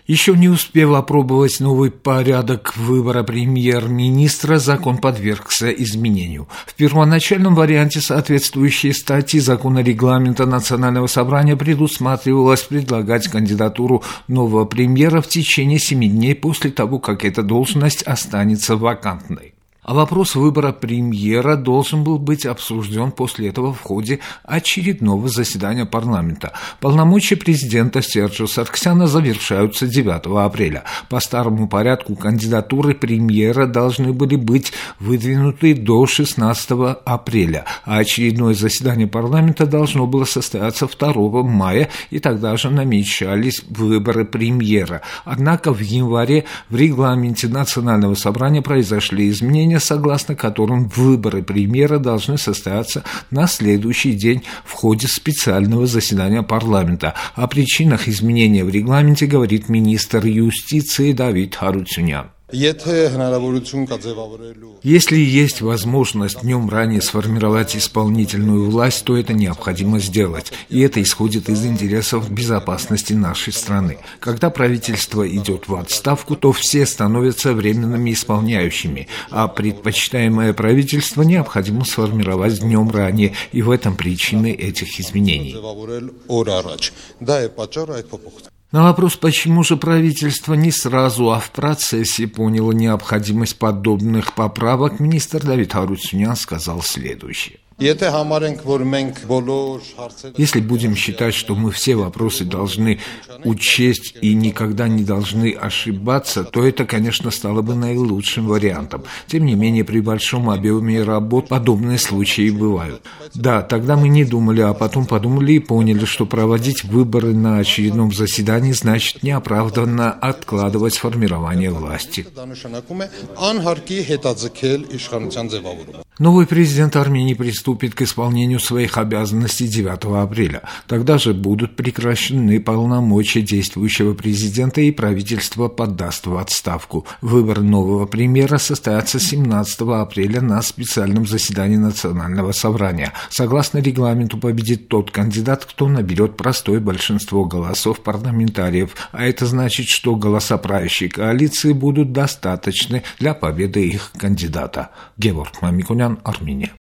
Еще не успев опробовать новый порядок выбора премьер-министра, закон подвергся изменению. В первоначальном варианте соответствующей статьи закона регламента Национального собрания предусматривалось предлагать кандидатуру нового премьера в течение 7 дней после того, как эта должность останется вакантной. А вопрос выбора премьера должен был быть обсужден после этого в ходе очередного заседания парламента. Полномочия президента Серджио Сарксяна завершаются 9 апреля. По старому порядку кандидатуры премьера должны были быть выдвинуты до 16 апреля, а очередное заседание парламента должно было состояться 2 мая, и тогда же намечались выборы премьера. Однако в январе в регламенте Национального собрания произошли изменения, согласно которым выборы премьера должны состояться на следующий день в ходе специального заседания парламента. О причинах изменения в регламенте говорит министр юстиции Давид Харуцюнян. Если есть возможность днем ранее сформировать исполнительную власть, то это необходимо сделать. И это исходит из интересов безопасности нашей страны. Когда правительство идет в отставку, то все становятся временными исполняющими, а предпочитаемое правительство необходимо сформировать днем ранее, и в этом причины этих изменений. На вопрос, почему же правительство не сразу, а в процессе поняло необходимость подобных поправок, министр Давид Харуцюнян сказал следующее. Если будем считать, что мы все вопросы должны учесть и никогда не должны ошибаться, то это, конечно, стало бы наилучшим вариантом. Тем не менее, при большом объеме работ подобные случаи бывают. Да, тогда мы не думали, а потом подумали и поняли, что проводить выборы на очередном заседании значит неоправданно откладывать формирование власти. Новый президент Армении приступит к исполнению своих обязанностей 9 апреля. Тогда же будут прекращены полномочия действующего президента, и правительство подаст в отставку. Выбор нового премьера состоится 17 апреля на специальном заседании Национального собрания. Согласно регламенту, победит тот кандидат, кто наберет простое большинство голосов парламентариев, а это значит, что голоса правящей коалиции будут достаточны для победы их кандидата. Геворг Мамиконян, Армения.